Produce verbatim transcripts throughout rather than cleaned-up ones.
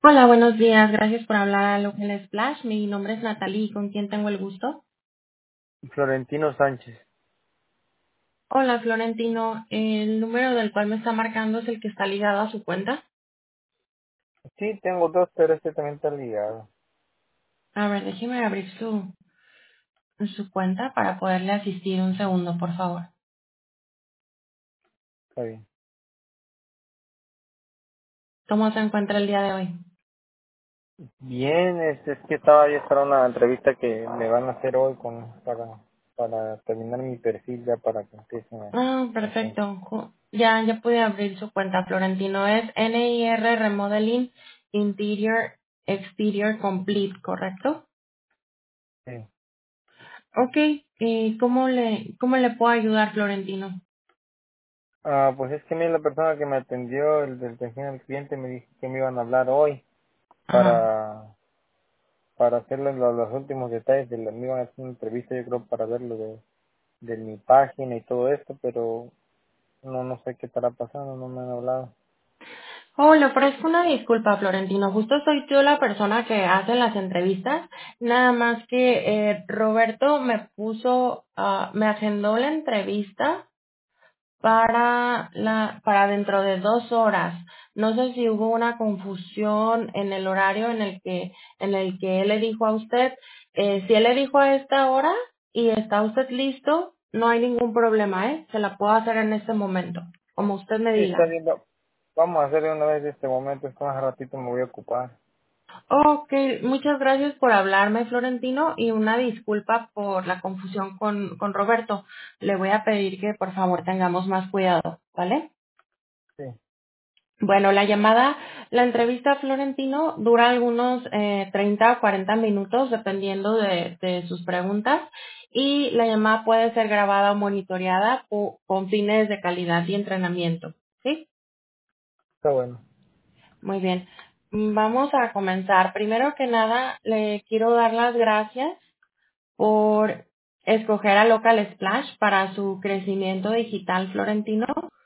Hola, buenos días. Gracias por hablar a Local Splash. Mi nombre es Natalie. ¿Con quién tengo el gusto? Florentino Sánchez. Hola, Florentino. El número del cual me está marcando es el que está ligado a su cuenta. Sí, tengo dos, pero este también está ligado. A ver, déjeme abrir su, su cuenta para poderle asistir un segundo, por favor. Está bien. ¿Cómo se encuentra el día de hoy? Bien, es, es que estaba ya para una entrevista que me van a hacer hoy con para para terminar mi perfil ya para que empiecen a, Ah, a hacer. perfecto. Ju- Ya, ya pude abrir su cuenta, Florentino. Es N I R Remodeling Interior Exterior Complete, ¿correcto? Sí. Ok. ¿Y cómo le, cómo le puedo ayudar, Florentino? Ah, pues es que a mí la persona que me atendió, el del atención al cliente, me dijo que me iban a hablar hoy Ajá. para para hacerle lo- los últimos detalles de la, me iban a hacer una entrevista, yo creo, para ver lo de, de mi página y todo esto, pero no no sé qué estará pasando, no me han hablado. Oh, le ofrezco una disculpa, Florentino. Justo soy yo la persona que hace las entrevistas. Nada más que eh, Roberto me puso, ah, me agendó la entrevista para la, para dentro de dos horas. No sé si hubo una confusión en el horario en el que, en el que él le dijo a usted. Eh, si él le dijo a esta hora y está usted listo, no hay ningún problema, ¿eh? Se la puedo hacer en este momento, como usted me Sí, está diga. bien. va- Vamos a hacer de una vez de este momento. Es que más ratito me voy a ocupar. Ok, muchas gracias por hablarme, Florentino, y una disculpa por la confusión con, con Roberto. Le voy a pedir que por favor tengamos más cuidado, ¿vale? Sí, Bueno, la llamada, la entrevista, Florentino, dura algunos eh, treinta o cuarenta minutos, dependiendo de, de sus preguntas, y la llamada puede ser grabada o monitoreada po- con fines de calidad y entrenamiento, ¿sí? está bueno. Muy bien. Mm, Vamos a comenzar. Primero que nada, le quiero dar las gracias por escoger a Local Splash para su crecimiento digital florentino.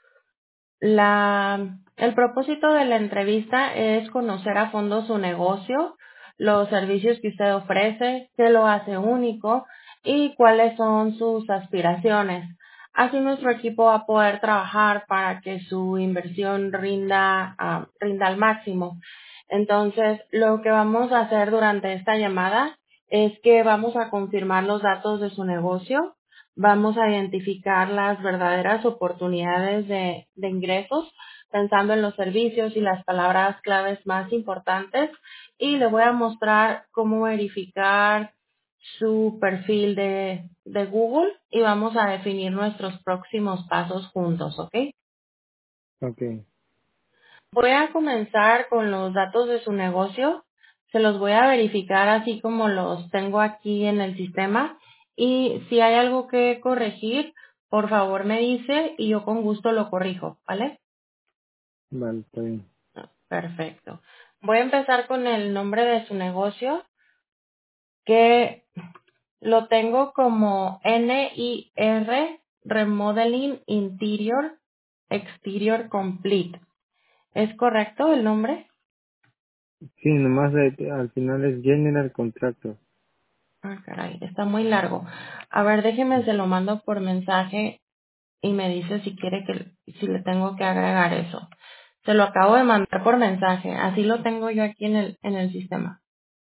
La, el propósito de la entrevista es conocer a fondo su negocio, los servicios que usted ofrece, qué lo hace único y cuáles son sus aspiraciones. Así nuestro equipo va a poder trabajar para que su inversión rinda, ah, rinda al máximo. Entonces, lo que vamos a hacer durante esta llamada es que vamos a confirmar los datos de su negocio, vamos a identificar las verdaderas oportunidades de, de ingresos, pensando en los servicios y las palabras claves más importantes, y le voy a mostrar cómo verificar su perfil de, de Google y vamos a definir nuestros próximos pasos juntos, ¿ok? Ok. Voy a comenzar con los datos de su negocio. Se los voy a verificar así como los tengo aquí en el sistema. Y si hay algo que corregir, por favor me dice y yo con gusto lo corrijo, ¿vale? Vale, está bien. Perfecto. Voy a empezar con el nombre de su negocio, que lo tengo como N I R Remodeling Interior Exterior Complete. ¿Es correcto el nombre? Sí, nomás eh, al final es General Contractor. Ah, caray, está muy largo. A ver, déjeme, se lo mando por mensaje y me dice si quiere que, si le tengo que agregar eso. Se lo acabo de mandar por mensaje, así lo tengo yo aquí en el, en el sistema.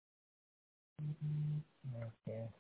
Ok.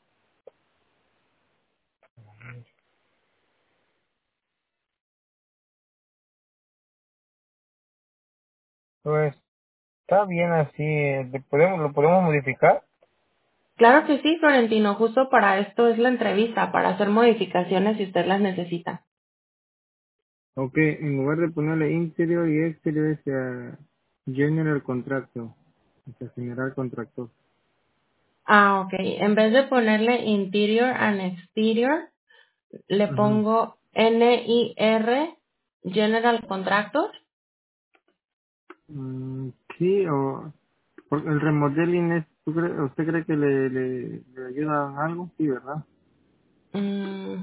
Pues está bien así. eh, ¿le podemos, ¿Lo podemos modificar? Claro que sí, Florentino, justo para esto es la entrevista, para hacer modificaciones si usted las necesita. Ok, en lugar de ponerle interior y exterior es eh, General Contractor. O sea, General Contractor. Ah, ok. En vez de ponerle interior and exterior, le Ujú. pongo N I R General Contractor. Mm, sí, o porque el remodeling es, ¿tú cree- ¿usted cree que le, le, le ayuda en algo? Sí, ¿verdad? Mm,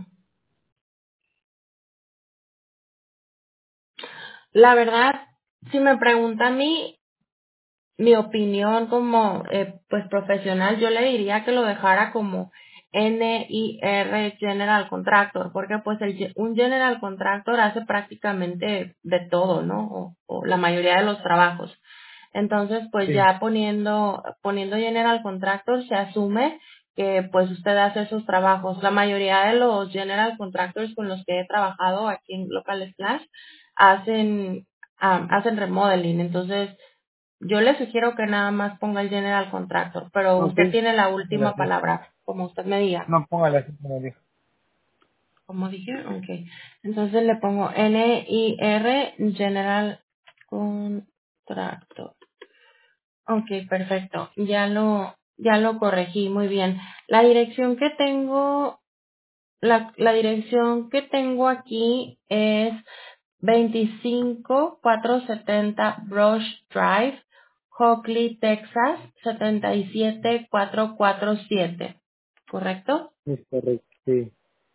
La verdad, si me pregunta a mí, mi opinión como eh, pues profesional, yo le diría que lo dejara como N I R General Contractor, porque pues el, ge- un General Contractor hace prácticamente de todo, ¿no? O, o la mayoría de los trabajos. Entonces, pues Sí. ya poniendo, poniendo General Contractor se asume que pues usted hace esos trabajos. La mayoría de los General Contractors con los que he trabajado aquí en Local Splash hacen, ah, hacen remodeling. Entonces, yo le sugiero que nada más ponga el General Contractor, pero Ok. usted tiene la Póngala última así. palabra, como usted me diga. No, póngala así como dijo. Como dije, ok. Entonces le pongo N I R General Contractor. Ok, perfecto. Ya lo, ya lo corregí, muy bien. La dirección que tengo, la, la dirección que tengo aquí es veinticinco cuatrocientos setenta Brush Drive, Hockley, Texas, setenta y siete cuatrocientos cuarenta y siete. ¿Correcto? Es correcto, sí.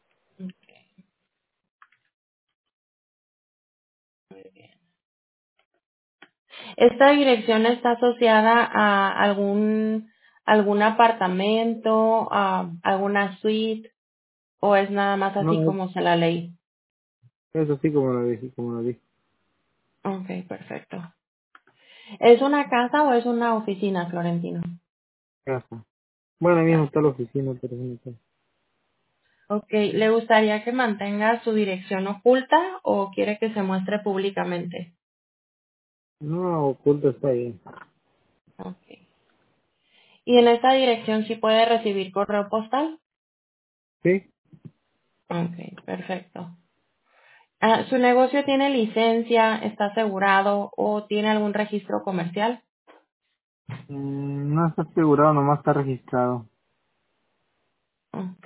¿Esta dirección está asociada a algún, algún apartamento, a alguna suite, o es nada más así No, es como se la leí? es así como lo dije, como lo dije. Ok, perfecto. ¿Es una casa o es una oficina, Florentino? Casa. Bueno, ahí mismo Casa. está la oficina, pero sí, está. Ok, ¿le gustaría que mantenga su dirección oculta o quiere que se muestre públicamente? No, oculto está ahí. Ok. ¿Y en esta dirección sí puede recibir correo postal? ¿Sí? Ok, perfecto. Ah, ¿su negocio tiene licencia, está asegurado o tiene algún registro comercial? Mm, no está asegurado, nomás está registrado. Ok,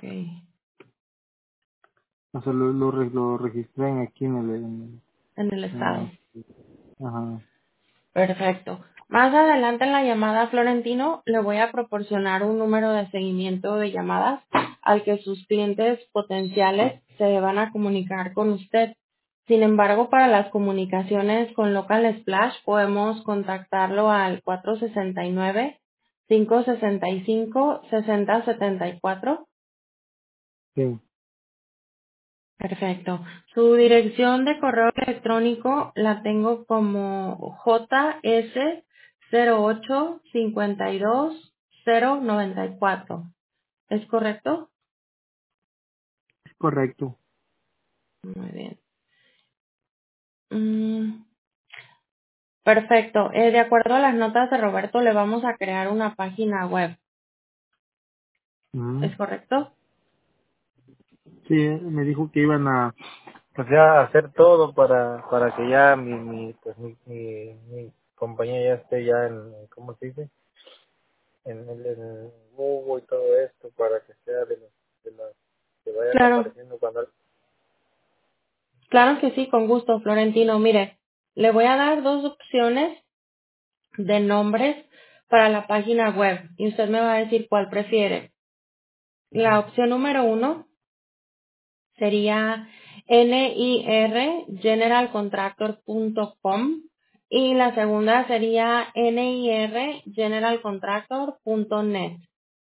O sea, lo, lo, re- lo registré aquí en el... En, en el en estado. el ajá. Perfecto. Más adelante en la llamada, Florentino, le voy a proporcionar un número de seguimiento de llamadas al que sus clientes potenciales se van a comunicar con usted. Sin embargo, para las comunicaciones con Local Splash podemos contactarlo al cuatro sesenta y nueve, cinco sesenta y cinco, sesenta setenta y cuatro. Sí, Perfecto. Su dirección de correo electrónico la tengo como J S cero ocho cincuenta y dos cero noventa y cuatro. ¿Es correcto? es correcto. Muy bien. Mm, perfecto. Eh, de acuerdo a las notas de Roberto, le vamos a crear una página web. Ujú. ¿Es correcto? Sí, eh, me dijo que iban a, pues ya a hacer todo para, para que ya mi, mi, pues mi, mi, mi compañía ya esté ya en, ¿cómo se dice? En el, en Google y todo esto para que sea de los, de las que vayan Claro, apareciendo cuando... claro que sí, con gusto, Florentino. Mire, le voy a dar dos opciones de nombres para la página web y usted me va a decir cuál prefiere. La opción número uno sería N I R general contractor punto com y la segunda sería N I R general contractor punto net.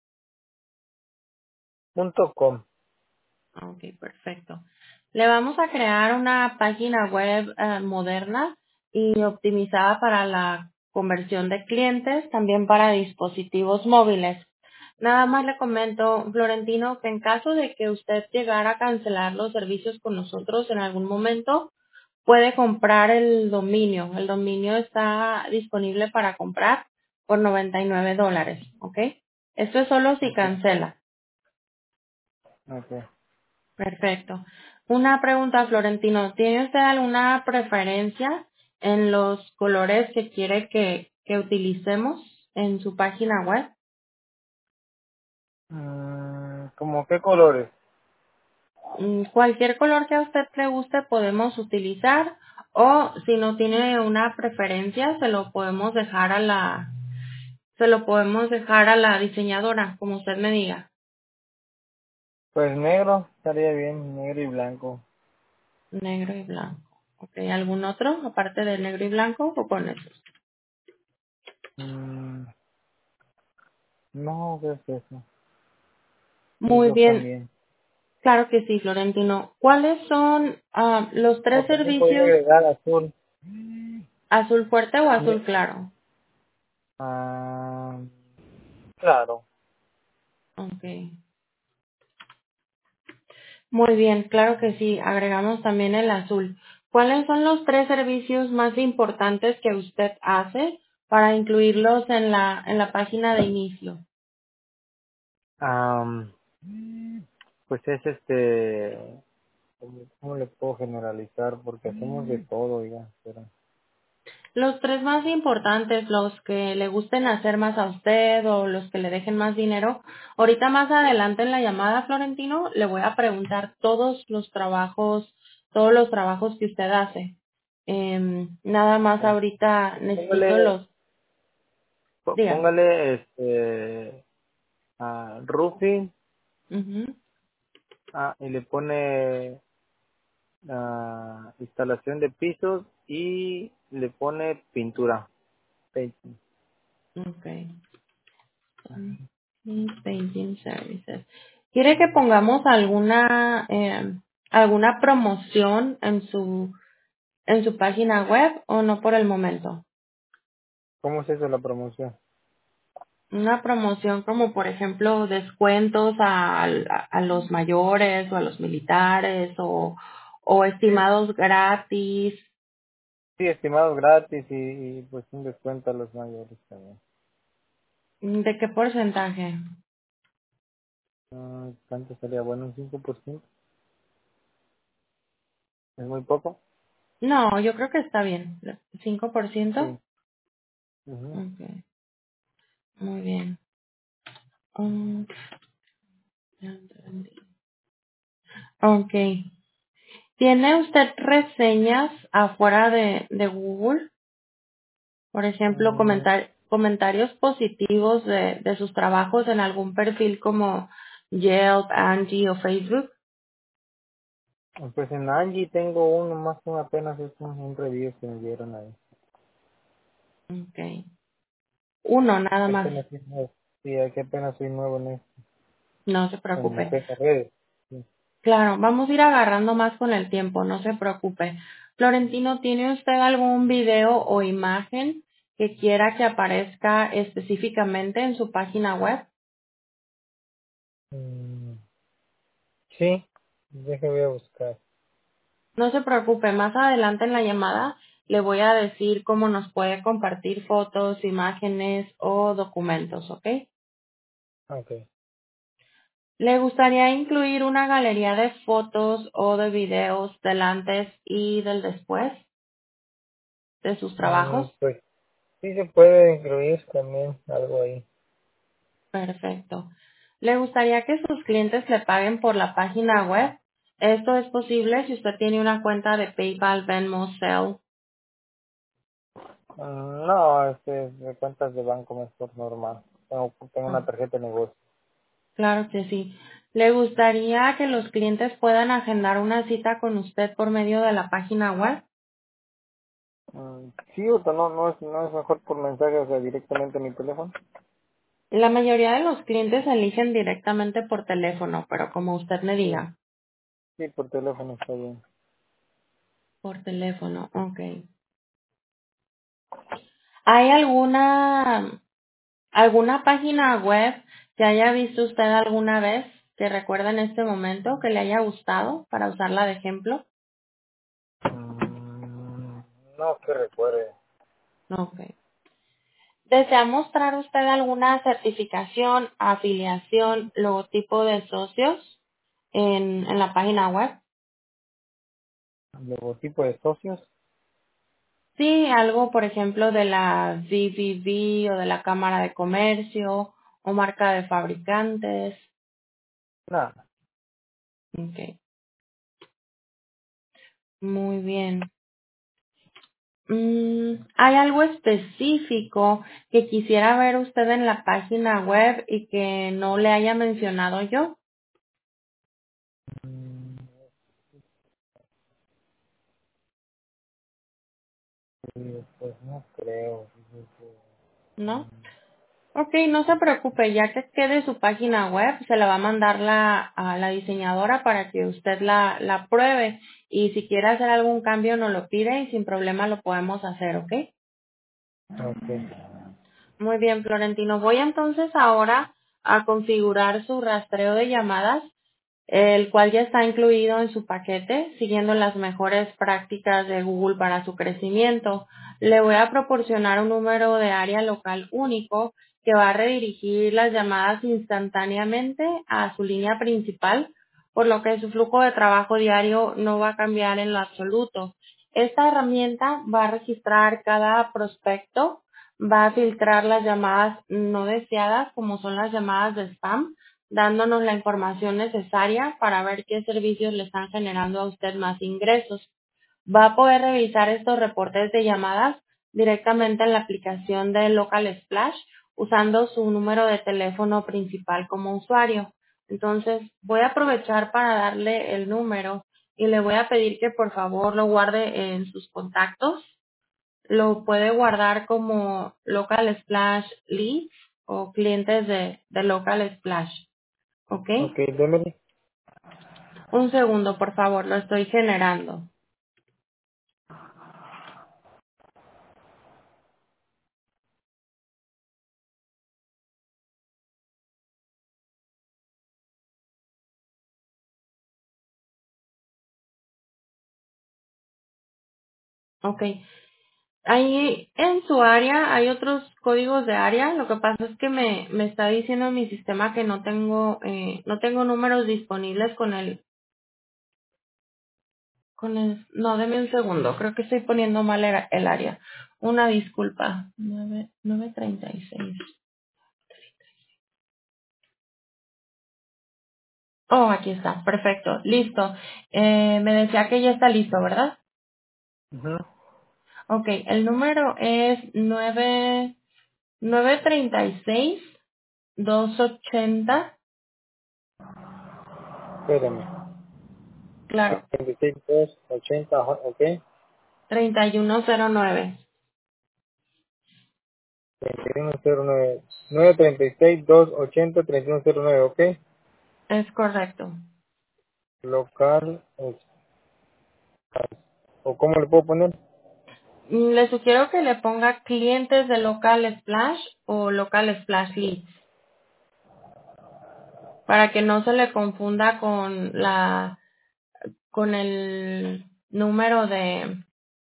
Punto com. Ok, perfecto. Le vamos a crear una página web eh, moderna y optimizada para la conversión de clientes, también para dispositivos móviles. Nada más le comento, Florentino, que en caso de que usted llegara a cancelar los servicios con nosotros en algún momento, puede comprar el dominio. El dominio está disponible para comprar por noventa y nueve dólares, ¿ok? Esto es solo si Okay. cancela. Okay. Perfecto. Una pregunta, Florentino. ¿Tiene usted alguna preferencia en los colores que quiere que, que utilicemos en su página web? Mm, ¿cómo qué colores? Mm, Cualquier color que a usted le guste podemos utilizar o si no tiene una preferencia se lo podemos dejar a la se lo podemos dejar a la diseñadora, como usted me diga. Pues negro, estaría bien, negro y blanco. Negro y blanco. Ok, ¿algún otro aparte de negro y blanco o con eso? Mm, no, ¿qué es eso? Muy Facebook bien, también. claro que sí, Florentino. ¿Cuáles son ah, los O tres también podría servicios? agregar azul. ¿Azul fuerte o azul También. claro? Ah, claro. Okay. Muy bien, claro que sí. Agregamos también el azul. ¿Cuáles son los tres servicios más importantes que usted hace para incluirlos en la en la página de inicio? Am, pues es este, ¿cómo, cómo le puedo generalizar? Porque hacemos de todo, ya, pero Los tres más importantes, los que le gusten hacer más a usted o los que le dejen más dinero. Ahorita más adelante en la llamada, Florentino, le voy a preguntar todos los trabajos, todos los trabajos que usted hace. Em, nada más eh, ahorita necesito póngale, los, pó- dígame. póngale este, a roofing, Ujú, ah, y le pone ah, instalación de pisos y le pone pintura, painting. okay. Y Painting Services. ¿Quiere que pongamos alguna em, alguna promoción en su en su página web o no por el momento? ¿Cómo es eso la promoción? Una promoción como por ejemplo descuentos a, a, a los mayores o a los militares o, o Sí, estimados gratis. sí, estimados gratis y, y pues un descuento a los mayores también. ¿De qué porcentaje? Ah, ¿cuánto sería bueno? ¿Un cinco por ciento? ¿Es muy poco? No, yo creo que está bien. ¿cinco por ciento? Sí. Ujú. Okay, muy bien. Mm, ya entendí. Ok. ¿Tiene usted reseñas afuera de, de Google? Por ejemplo, Mm, comentar, comentarios positivos de, de sus trabajos en algún perfil como Yelp, Angie o Facebook. pues en Angie tengo uno más que apenas es un, un review que me dieron ahí. Okay. Uno nada Que más. apenas soy nuevo. Sí, que apenas soy nuevo en, esto, No se en lo preocupe. que es las redes. Sí. Claro, vamos a ir agarrando más con el tiempo, no se preocupe. Florentino, ¿tiene usted algún video o imagen que quiera que aparezca específicamente en su página web? Mm, sí, déjame voy a buscar. No se preocupe, más adelante en la llamada le voy a decir cómo nos puede compartir fotos, imágenes o documentos, ¿ok? Okay. ¿Le gustaría incluir una galería de fotos o de videos del antes y del después de sus Mm, trabajos? pues sí se puede incluir también algo ahí. Perfecto. ¿Le gustaría que sus clientes le paguen por la página web? Esto es posible si usted tiene una cuenta de PayPal, Venmo, Zelle. Mm, no, este, de cuentas de banco mejor normal. Tengo, tengo Oh, una tarjeta de negocio. claro que sí. ¿Le gustaría que los clientes puedan agendar una cita con usted por medio de la página web? Mm, sí, o sea, no, no es, no es mejor por mensaje, o sea, directamente a mi teléfono. La mayoría de los clientes eligen directamente por teléfono, pero como usted me Sí, diga, sí, por teléfono está bien. por teléfono, ok. ¿Hay alguna, alguna página web que haya visto usted alguna vez que recuerde en este momento que le haya gustado para usarla de ejemplo? Mm, no que recuerde. Ok. ¿Desea mostrar usted alguna certificación, afiliación, logotipo de socios en, en la página web? Logotipo de socios. Sí, algo, por ejemplo, de la V V V o de la Cámara de Comercio o marca de fabricantes. Nada. Ok, muy bien. Mm, ¿hay algo específico que quisiera ver usted en la página web y que no le haya mencionado yo? Mm, sí, pues no creo. Fíjese. ¿no? Ok, no se preocupe, ya que quede su página web, se la va a mandar la, a la diseñadora para que usted la, la pruebe y si quiere hacer algún cambio nos lo pide y sin problema lo podemos hacer, ¿ok? Okay. Muy bien, Florentino. Voy entonces ahora a configurar su rastreo de llamadas, el cual ya está incluido en su paquete, siguiendo las mejores prácticas de Google para su crecimiento. Le voy a proporcionar un número de área local único que va a redirigir las llamadas instantáneamente a su línea principal, por lo que su flujo de trabajo diario no va a cambiar en lo absoluto. Esta herramienta va a registrar cada prospecto, va a filtrar las llamadas no deseadas, como son las llamadas de spam, dándonos la información necesaria para ver qué servicios le están generando a usted más ingresos. Va a poder revisar estos reportes de llamadas directamente en la aplicación de Local Splash usando su número de teléfono principal como usuario. Entonces, voy a aprovechar para darle el número y le voy a pedir que por favor lo guarde en sus contactos. Lo puede guardar como Local Splash Leads o clientes de, de Local Splash. ¿Ok? Okay, démele. Un segundo, por favor, lo estoy generando. Ok. Ahí en su área hay otros códigos de área. Lo que pasa es que me, me está diciendo mi sistema que no tengo, eh, no tengo números disponibles con el, con el, no, deme un segundo. Creo que estoy poniendo mal el, el área. Una disculpa. Nueve, nueve treinta y seis. Oh, aquí está. Perfecto. Listo. Eh, me decía que ya está listo, ¿verdad? Ujú. Ok. El número es nueve, nueve treinta y seis, dos ochenta. Espérame. Claro. treinta y seis, dos, ochenta, ajá, ok. treinta y uno cero nueve. treinta y uno cero nueve. nueve treinta y seis, dos ochenta, treinta y uno cero nueve, ok. Es correcto. Local, es- o cómo le puedo poner. Mm, Le sugiero que le ponga clientes de Local Splash o Local Splash Leads para que no se le confunda con la con el número de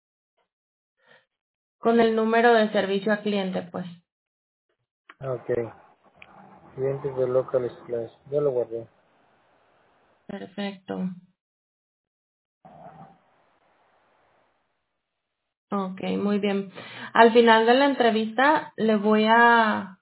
con el número de servicio a cliente, pues. Ok. Clientes de Local Splash. Ya lo guardé. Perfecto. Ok, muy bien. Al final de la entrevista le voy a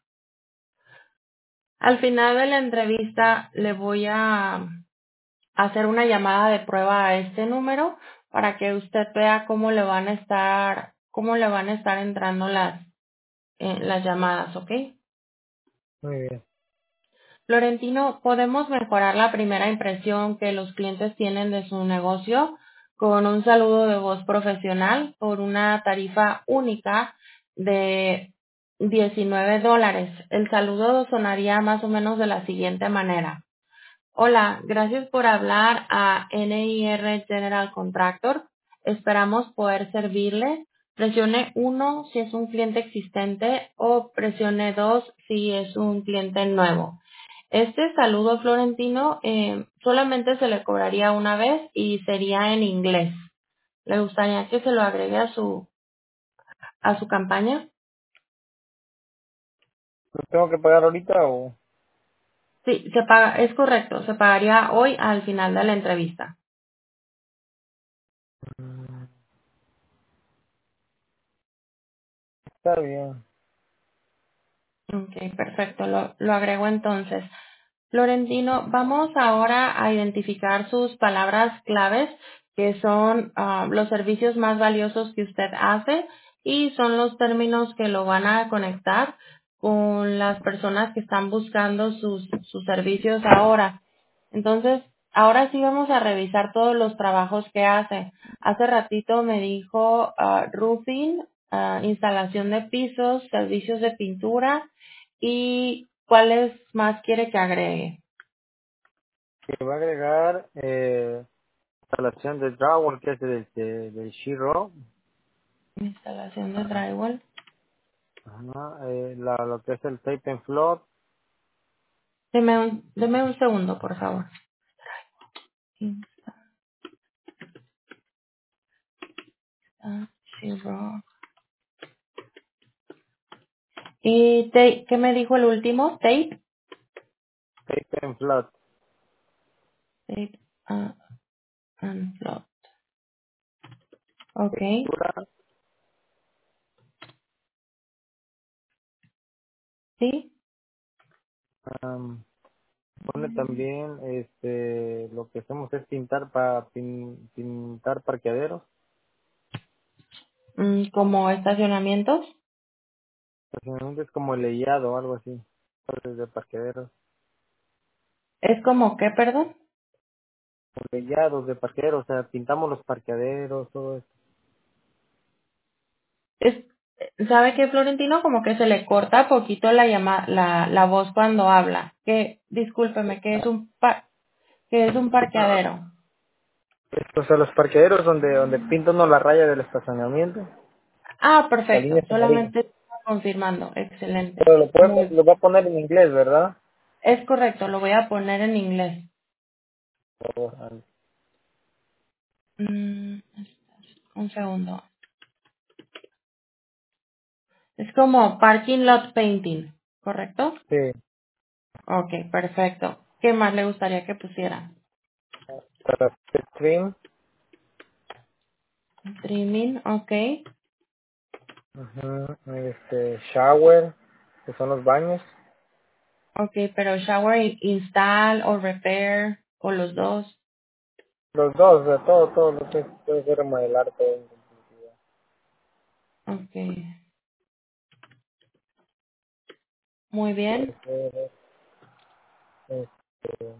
al final de la entrevista le voy a hacer una llamada de prueba a este número para que usted vea cómo le van a estar, cómo le van a estar entrando las, eh, las llamadas, ¿ok? Muy bien. Florentino, podemos mejorar la primera impresión que los clientes tienen de su negocio con un saludo de voz profesional por una tarifa única de diecinueve dólares. El saludo sonaría más o menos de la siguiente manera. Hola, gracias por hablar a N I R General Contractor. Esperamos poder servirle. Presione uno si es un cliente existente o presione dos si es un cliente nuevo. Este saludo florentino eh, solamente se le cobraría una vez y sería en inglés. ¿Le gustaría que se lo agregue a su, a su campaña? ¿Lo tengo que pagar ahorita o...? Sí, se paga, es correcto. Se pagaría hoy al final de la entrevista. Mm, está bien. Ok, perfecto. Lo, lo agrego entonces. Florentino, vamos ahora a identificar sus palabras claves, que son ah, los servicios más valiosos que usted hace y son los términos que lo van a conectar con las personas que están buscando sus, sus servicios ahora. Entonces, ahora sí vamos a revisar todos los trabajos que hace. Hace ratito me dijo ah, roofing, ah, instalación de pisos, servicios de pintura y cuáles más quiere que agregue. Que va a agregar eh, instalación de drywall, que es del de, de sheetrock. Instalación de drywall. Ajá, eh, la, lo que es el tape and float. Deme un, deme un segundo, por favor. Instalación. ¿Y tape, qué me dijo el último? Tape. Tape and float. Tape ah, and float. Ok. Textura. Sí. am, pone también este lo que hacemos es pintar para pintar parqueaderos. Mm, como estacionamientos. Estacionamiento es como leyado o algo así. Partes de parqueaderos. ¿Es como qué, perdón? Leyados de parqueaderos, o sea, pintamos los parqueaderos, todo eso. Es, ¿sabe qué, Florentino? Como que se le corta poquito la llama, la, la voz cuando habla. Que, discúlpeme, que es un pa, que es un parqueadero. O sea, los parqueaderos donde donde pinta uno la raya del estacionamiento, Ah, la línea perfecto. es amarilla. Solamente está confirmando. Excelente. Pero lo puede, Muy, lo va a poner en inglés, ¿verdad? es correcto. Lo voy a poner en inglés. Por favor. Mm, un segundo. Es como parking lot painting, ¿correcto? Sí. Ok, perfecto. ¿Qué más le gustaría que pusiera? Para stream, Trimming, ok. ujú, este, shower, que son los baños. Ok, pero shower i- install o repair o los dos. Los dos, o sea, todo, todo lo que puede ser remodelar todo. Ok, muy Puede bien. ser, este,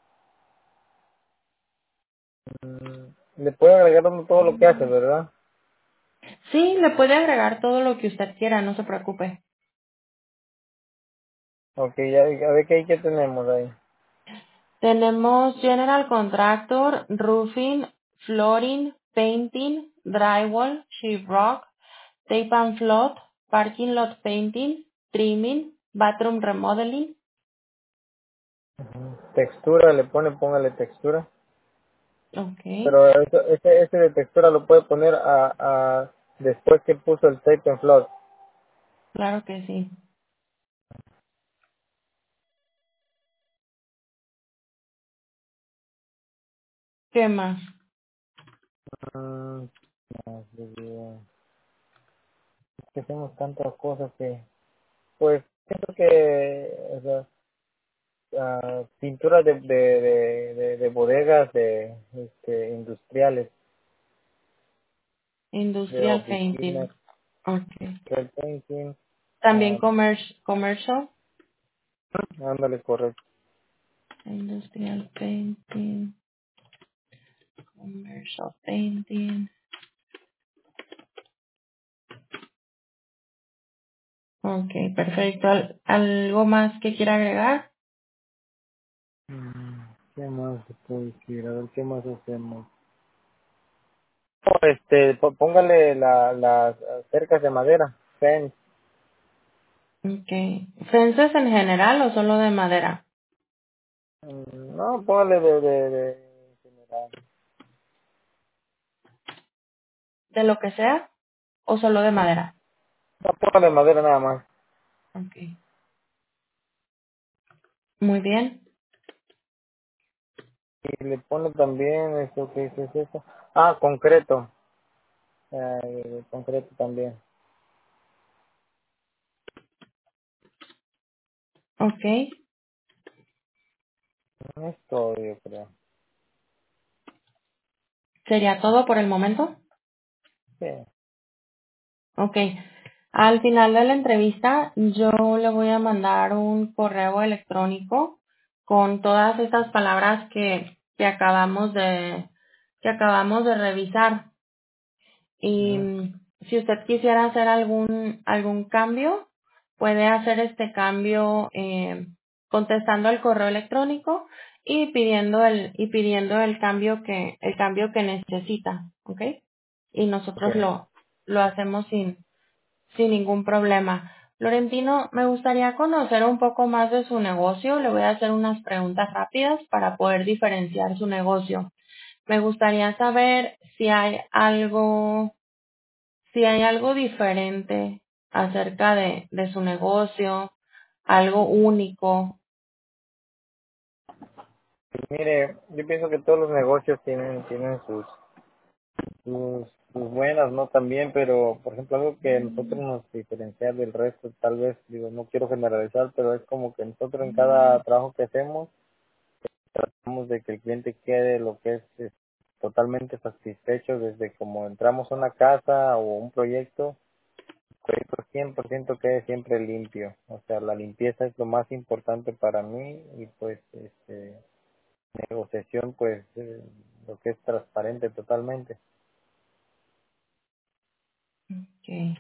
mm, le puede agregar uno todo lo que hace, ¿verdad? Sí, le puede agregar todo lo que usted quiera, no se preocupe. Ok, ya, a ver qué hay que tenemos ahí. Tenemos general contractor, roofing, flooring, painting, drywall, sheetrock, tape and float, parking lot painting, trimming, bathroom remodeling. Ujú. Textura, le pone, póngale textura. Ok, Pero eso, ese, ese de textura lo puede poner a, a después que puso el tape and float. claro que sí. ¿Qué más? Mm, no, Dios mío. Es que hacemos tantas cosas que, pues, siento que, o sea, ah, pintura de, de, de, de, de bodegas de, este, industriales, de Industrial oficinas, painting. Ok. el painting, También ah, commer- commercial. ándale, correcto. Industrial painting. Commercial painting. Ok, perfecto. ¿Al- ¿Algo más que quiera agregar? Mm, ¿Qué más se puede decir? A ver, ¿qué más hacemos? No, este, po- póngale la, las cercas de madera, fence. Ok. ¿Fences en general o solo de madera? Mm, No, póngale de, de, de general. ¿De lo que sea o solo de madera? No, póngale madera nada más. Ok. Muy bien. Y le pone también esto que es eso. Ah, concreto. Eh, concreto también. Ok. No es todo, yo creo. ¿Sería todo por el momento? Sí. Ok. Al final de la entrevista, yo le voy a mandar un correo electrónico con todas estas palabras que, que acabamos de, que acabamos de revisar. Y Ujú. Si usted quisiera hacer algún, algún cambio, puede hacer este cambio eh, contestando el correo electrónico y pidiendo el, y pidiendo el cambio que, el cambio que necesita, ¿ok? Y nosotros Okay. lo, lo hacemos sin, sin ningún problema. Florentino, me gustaría conocer un poco más de su negocio. Le voy a hacer unas preguntas rápidas para poder diferenciar su negocio. Me gustaría saber si hay algo si hay algo diferente acerca de, de su negocio, algo único. Mire, yo pienso que todos los negocios tienen tienen sus sus, sus buenas, no también, pero por ejemplo algo que nosotros nos diferencia del resto, tal vez, digo, no quiero generalizar, pero es como que nosotros en cada trabajo que hacemos tratamos de que el cliente quede lo que es, es totalmente satisfecho desde como entramos a una casa o un proyecto, el proyecto cien por ciento quede siempre limpio, o sea, la limpieza es lo más importante para mí y pues este negociación pues eh, lo que es transparente totalmente. Okay.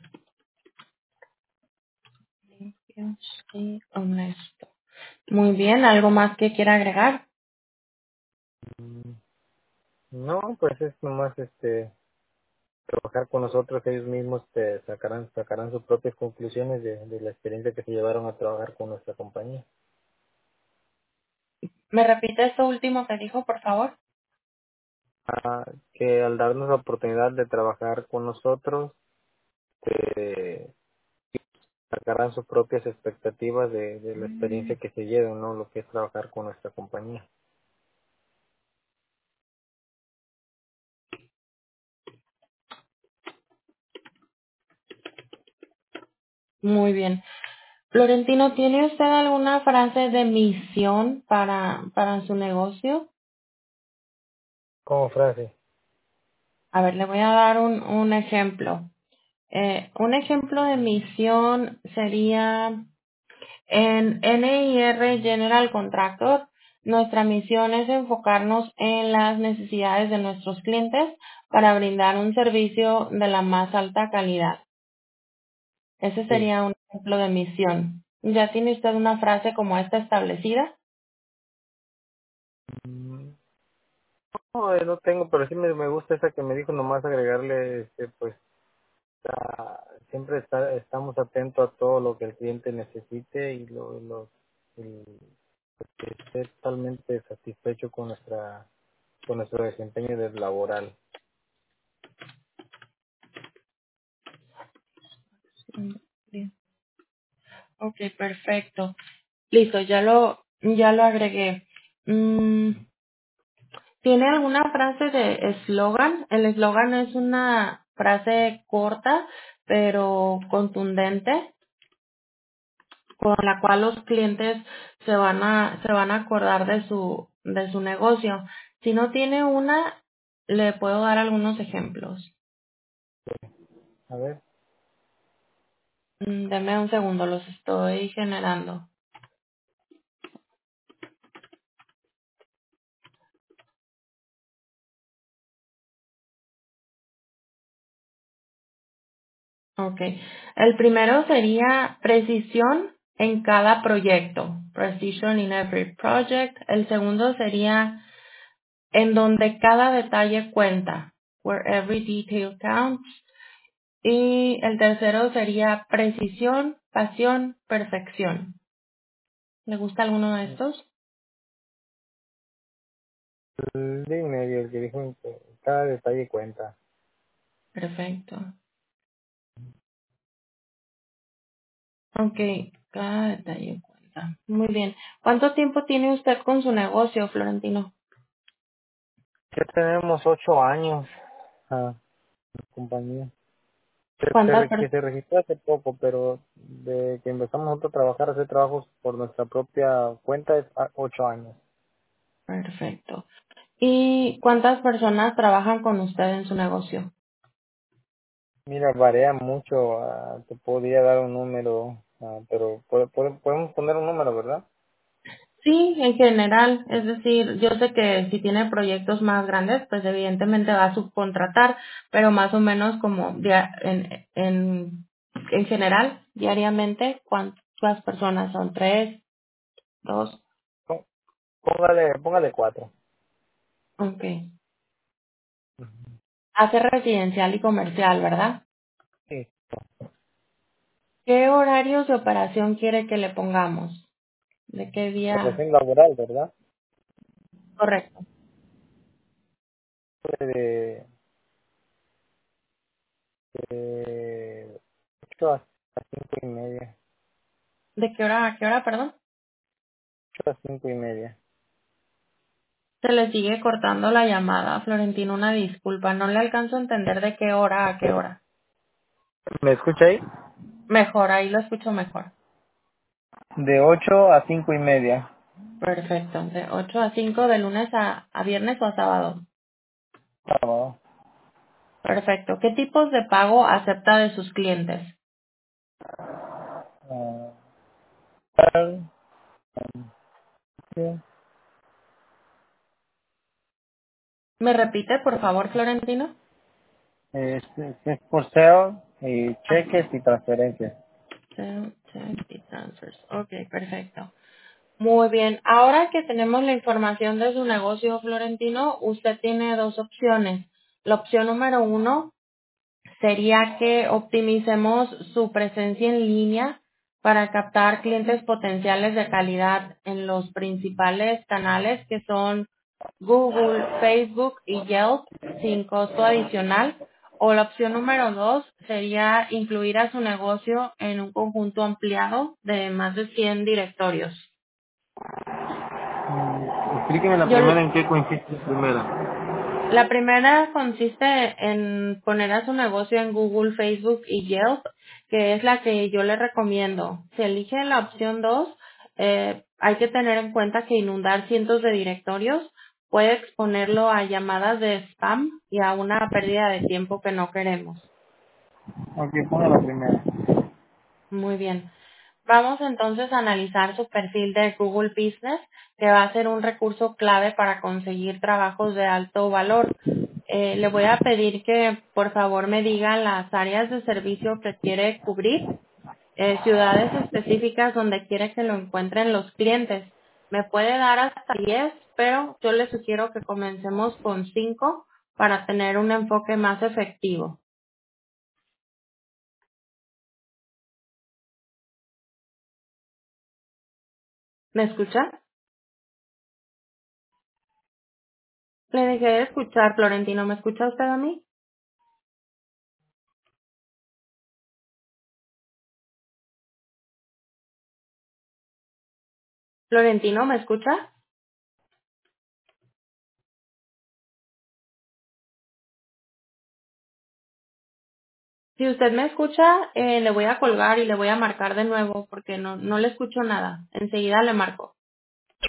Limpio y honesto. Muy bien, ¿algo más que quiera agregar? Mm, no, pues es nomás este trabajar con nosotros, ellos mismos te sacarán sacarán sus propias conclusiones de, de la experiencia que se llevaron a trabajar con nuestra compañía. ¿Me repite esto último que dijo, por favor? Ah, que al darnos la oportunidad de trabajar con nosotros, te sacarán sus propias expectativas de, de la experiencia que se lleven, ¿no? Lo que es trabajar con nuestra compañía. Muy bien. Florentino, ¿tiene usted alguna frase de misión para, para su negocio? Como frase. A ver, le voy a dar un, un ejemplo. Eh, un ejemplo de misión sería en N I R General Contractor. Nuestra misión es enfocarnos en las necesidades de nuestros clientes para brindar un servicio de la más alta calidad. Ese Sí. sería un ejemplo de misión. ¿Ya tiene usted una frase como esta establecida? Mm, No, eh, no tengo, pero sí me, me gusta esa que me dijo nomás agregarle, este, pues, a- siempre está, estamos atentos a todo lo que el cliente necesite y lo, lo el- que esté totalmente satisfecho con nuestra con nuestro desempeño de laboral. Mm, bien. Ok, perfecto. Listo, ya lo, ya lo agregué. Mm, ¿Tiene alguna frase de eslogan? El eslogan es una frase corta, pero contundente, con la cual los clientes se van a, se van a acordar de su, de su negocio. Si no tiene una, le puedo dar algunos ejemplos. A ver, Mm, Deme un segundo, los estoy generando. Ok. El primero sería precisión en cada proyecto. Precision in every project. El segundo sería en donde cada detalle cuenta. Where every detail counts. Y el tercero sería precisión, pasión, perfección. ¿Le gusta alguno de estos? el de en medio, el que dijo que cada detalle cuenta. Perfecto. Ok, cada detalle cuenta. Muy bien. ¿Cuánto tiempo tiene usted con su negocio, Florentino? Ya tenemos ocho años, ah, la compañía. Se, se, ¿Cuántas re- personas? que se registró hace poco, pero de que empezamos nosotros a trabajar, a hacer trabajos por nuestra propia cuenta es a- ocho años. Perfecto. ¿Y cuántas personas trabajan con usted en su negocio? Mira, varía mucho, ah, te podría dar un número, ah, pero po- po- podemos poner un número, ¿verdad? Sí, en general, es decir, yo sé que si tiene proyectos más grandes, pues evidentemente va a subcontratar, pero más o menos como dia- en, en, en general, diariamente, ¿cuántas personas son? ¿Tres? ¿Dos? Pó- Póngale, póngale cuatro. Ok. Hace residencial y comercial, ¿verdad? Sí. ¿Qué horarios de operación quiere que le pongamos? ¿De qué día? Relación laboral, ¿verdad? Correcto. De, de ocho a cinco y media. ¿De qué hora a qué hora, perdón? ocho a cinco y media. Se le sigue cortando la llamada, Florentino, una disculpa, no le alcanzo a entender de qué hora a qué hora. ¿Me escucha ahí? Mejor, ahí lo escucho mejor. De ocho a cinco y media. Perfecto, de ocho a cinco de lunes a, a viernes o a sábado. Sábado. Perfecto. ¿Qué tipos de pago acepta de sus clientes? Ah, tal, sí. ¿Me repite, por favor, Florentino? Es, es, es por SEO y Ah, cheques y transferencias. sell, check y transfers. Ok, perfecto. Muy bien. Ahora que tenemos la información de su negocio, Florentino, usted tiene dos opciones. La opción número uno sería que optimicemos su presencia en línea para captar clientes potenciales de calidad en los principales canales que son Google, Facebook y Yelp sin costo adicional. O la opción número dos sería incluir a su negocio en un conjunto ampliado de más de cien directorios. Mm, Explíqueme la Yo, primera, ¿en qué consiste la primera? La primera consiste en poner a su negocio en Google, Facebook y Yelp, que es la que yo le recomiendo. Si elige la opción dos, eh, hay que tener en cuenta que inundar cientos de directorios puede exponerlo a llamadas de spam y a una pérdida de tiempo que no queremos. Ok, ponga la primera. Muy bien. Vamos entonces a analizar su perfil de Google Business, que va a ser un recurso clave para conseguir trabajos de alto valor. Eh, le voy a pedir que por favor me diga las áreas de servicio que quiere cubrir, eh, ciudades específicas donde quiere que lo encuentren los clientes. Me puede dar hasta diez, pero yo le sugiero que comencemos con cinco para tener un enfoque más efectivo. ¿Me escucha? Le dejé de escuchar, Florentino. ¿Me escucha usted a mí? Florentino, ¿me escucha? Si usted me escucha, eh, le voy a colgar y le voy a marcar de nuevo porque no, no le escucho nada. Enseguida le marco.